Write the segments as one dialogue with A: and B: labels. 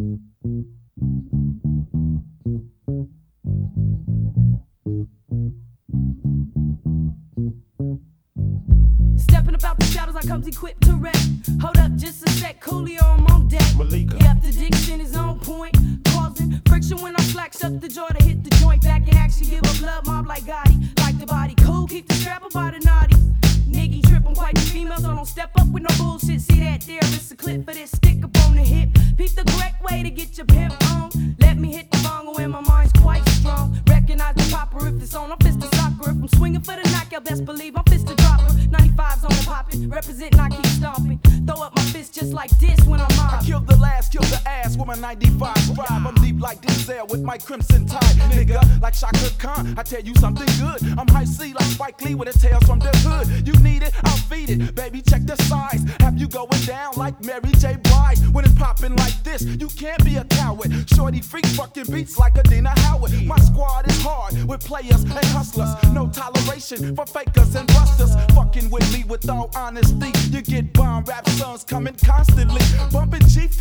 A: Stepping about the shadows, I comes equipped to wreck. Hold up just a sec, Coolio, I'm on deck.
B: Malika.
A: Yep, the diction is on point, causing friction when I slack. Shut the jaw to hit the joint. Back in action, give a blood mob like Gotti. Like the body cool, keep the strap about the naughty. Nigga trip, I'm quite the female, so don't step up with no bullshit. See that there, it's a clip for this stick up on the hip. Peep the correct way to get your pimp on. Let me hit the bongo when my mind's quite strong. Recognize the popper if it's on, I'm fist to soccer. If I'm swinging for the knockout, best believe I'm fist to dropper. 95's on the poppin', representin', I keep stomping. Throw up my fist just like this when I'm mobbing.
B: I killed the last, killed the ass with my 95 drive. I'm deep like Denzel with my crimson tide. Nigga, like Shaka Khan, I tell you something good. I'm high C like Spike Lee with the tales from the hood. You need it, I'll feed it. Baby, check the size. Have you going down like Mary J. Blige? When it's popping like this, you can't be a coward. Shorty freak fucking beats like Adina Howard. My squad is hard with players and hustlers. No toleration for fakers and busters. Fucking with me with all honesty. You get bomb rap songs coming constantly. Bumping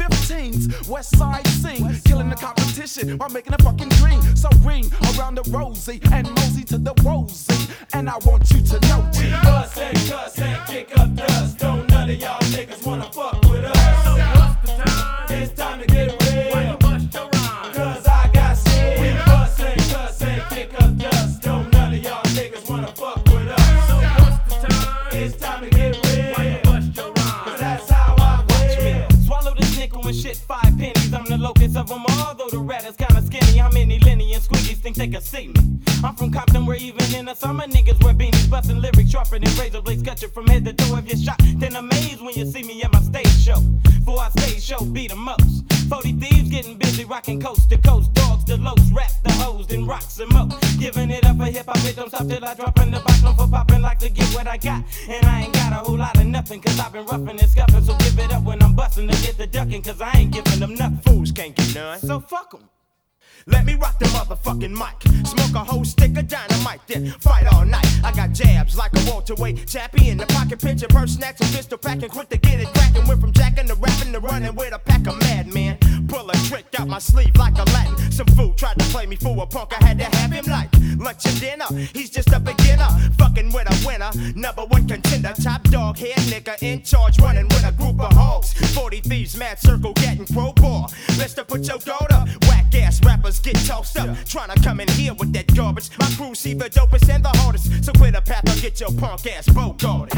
B: G15s, West Side scene. Killing the competition while making a fucking dream. So ring around the rosy and mosey to the rosy. And I want you to know G.
C: Bust and cuss and kick up dust. Don't none of y'all niggas wanna fuck with us. So what's the time? It's time to get real. Why you bust your rhyme? Cause I got shit. We bust and cuss and kick up dust. Don't none of y'all niggas wanna fuck with us. So what's the time? It's time to get real. Why you bust your rhyme? Cause that's how I feel.
D: Swallow this nickel and shit 5 pennies. I'm the locust of them all, though the rat is kinda skinny. How many Lenny and Squeakies think they can see me? I'm from Compton where even in the summer niggas wear beanies. Bustin' lyrics sharper than razor blades. Cut you from head to toe. If you're shot, then amazed when you see me at my stage show. For our stage show be the most. 40 thieves getting busy rocking coast to coast. Dogs the lows, rap the hoes, then rocks them up. Giving it up for hip hop, it don't stop till I drop in the box. No for poppin' like to get what I got. And I ain't got a whole lot of nothing, cause I've been roughing and scuffing. So give it up when I'm bustin' to get the ducking, cause I ain't giving them nothing.
E: Fools can't get none.
D: So fuck 'em.
E: Let me rock the motherfucking mic. Smoke a whole stick of dynamite, then fight all night. I got jabs like a welterweight chappie in the pocket, pinching purse snacks and pistol packing, quick to get it cracking. Went from jacking to rapping to running with a pack of madmen. Pull a trick out my sleeve like a Latin. Some fool tried to play me for a punk. I had to have him like lunch and dinner. He's just a beginner, fucking with a winner. #1 contender, top dog, head nigga in charge, running with a group of hoes. 40 thieves, mad circle, getting crowbar. Let's to put your goat up. Whack ass rappers get tossed up, tryna come in here with that garbage. My crew see the dopest and the hardest, so quit a path or get your punk ass bogarted.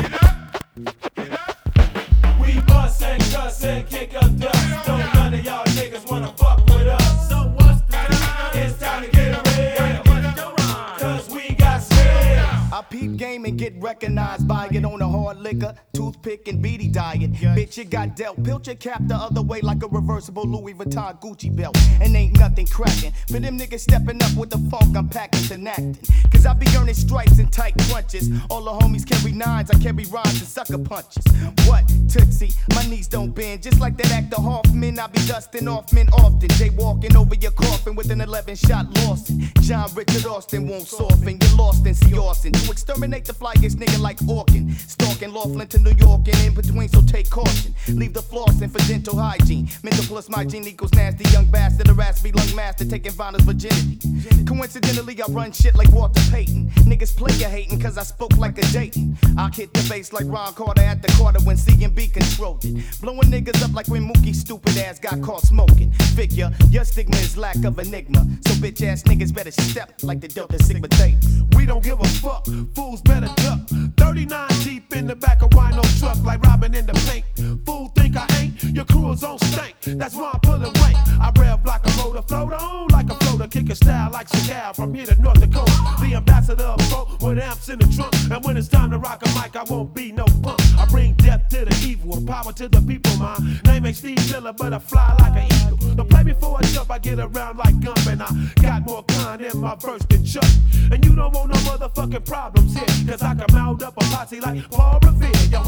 C: We bust and cuss and kick up dust. Don't none of y'all niggas wanna fuck with us. So what's the time? It's time to get real. Cause we got skills.
F: I peep game and get recognized by it on a hard liquor, toothpick and beady diet. Bitch, you got dealt. Pilt your cap the other way like a reversible Louis Vuitton Gucci belt. And ain't nothing cracking. For them niggas stepping up with the funk, I'm packing and acting. Cause I be earning stripes and tight crunches. All the homies carry nines, I carry rhymes and sucker punches. What? Tootsie, my knees don't bend. Just like that actor Hoffman, I be dusting off men often. Jaywalking over your coffin with an 11-shot Lawson. John Richard Austin won't soften. You're lost in C. Austin. To exterminate the flyest nigga like Orkin. Stalking Laughlin to New York and in between, so take caution. Leave the flossing for dental hygiene. Mental plus my gene equals nasty young bastard. A raspy lung master taking Vonda's virginity. Coincidentally, I run shit like Walter Payton. Niggas player hating cause I spoke like a Dayton. I hit the bass like Ron Carter at the Carter when C&B controlled it. Blowing niggas up like when Mookie's stupid ass got caught smoking. Figure, your stigma is lack of enigma. So bitch ass niggas better step like the Delta Sigma Theta.
B: We don't give a fuck, fools better duck. 39 deep in the back of Rhino truck like Robin in the paint. Fool think I ain't, your crew is on stank. That's why I'm pulling weight. I rev like a motor, float on like a floater, kick a style like Seagal from here to North Dakota. The ambassador of folk with amps in the trunk. And when it's time to rock a mic, I won't be no punk. I bring death to the evil and power to the people, my name ain't Steve Miller, but I fly like an eagle. Don't play me for a jump, I get around like Gump. And I got more gun in my verse than Chuck. And you don't want no motherfucking problems here, cause I can mount up a posse like Paul Revere. Your whole crew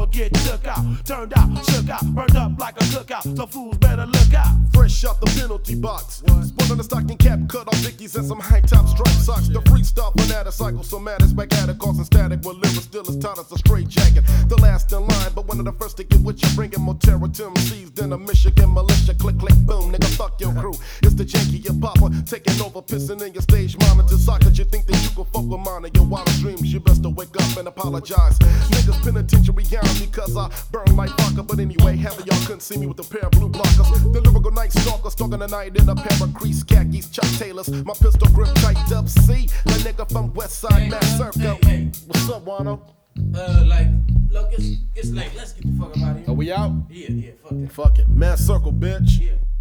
C: or get took out. Turned out, shook out, burned up like a cookout. So fools better look out.
G: Fresh out the penalty box. Spun on the stocking cap, cut off Dickies and some high top striped socks. The freestyle fanatic cycle, so mad it's back at it, causing static. With lyrics still as tight as a straight jacket. The last in line, but one of the first to get with you, bringing more terror to MCs than a Michigan militia. Click, click, boom, nigga, fuck your crew. It's the janky, your papa, taking over, pissing in your stage monitor. Socket, you think that you can fuck with mine in your wildest dreams. You best to wake up and apologize. Niggas penitentiary on me, cause I burn like vodka. But anyway, half of y'all couldn't see me with a pair of blue blockers. The lyrical night stalker, stalking the night in a pair of crease khakis, Chuck Taylors. My pistol grip tight up, see? A nigga from Westside, Mass Circle. What's up, Wano?
H: Like, look, it's late. Let's get the fuck up out of here.
G: Are we out?
H: Yeah, fuck that.
G: Fuck it. Mass Circle, bitch.
H: Yeah.